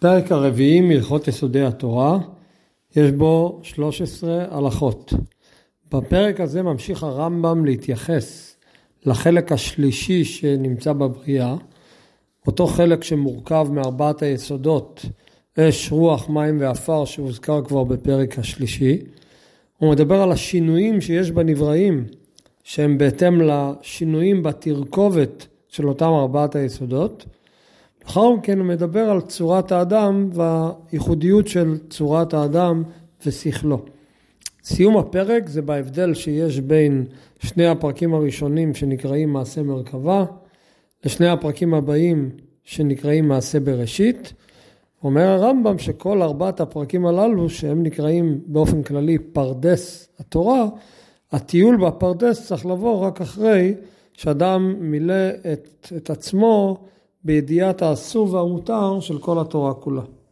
הפרק הרביעי מהלכות יסודי התורה, יש בו 13 הלכות. בפרק הזה ממשיך הרמב"ם להתייחס לחלק השלישי שנמצא בבריאה, אותו חלק שמורכב מארבעת היסודות, אש, רוח, מים ואפר, שהוזכר כבר בפרק השלישי. הוא מדבר על השינויים שיש בנבראים, שהם בהתאם לשינויים בתרכובת של אותם ארבעת היסודות. לאחר מכן הוא מדבר על צורת האדם והייחודיות של צורת האדם ושכלו. סיום הפרק זה בהבדל שיש בין שני הפרקים הראשונים שנקראים מעשה מרכבה, לשני הפרקים הבאים שנקראים מעשה בראשית. אומר הרמב"ם שכל ארבעת הפרקים הללו שהם נקראים באופן כללי פרדס התורה, הטיול בפרדס צריך לבוא רק אחרי שאדם מילא את עצמו בידיעת האסור והמותר של כל התורה כולה.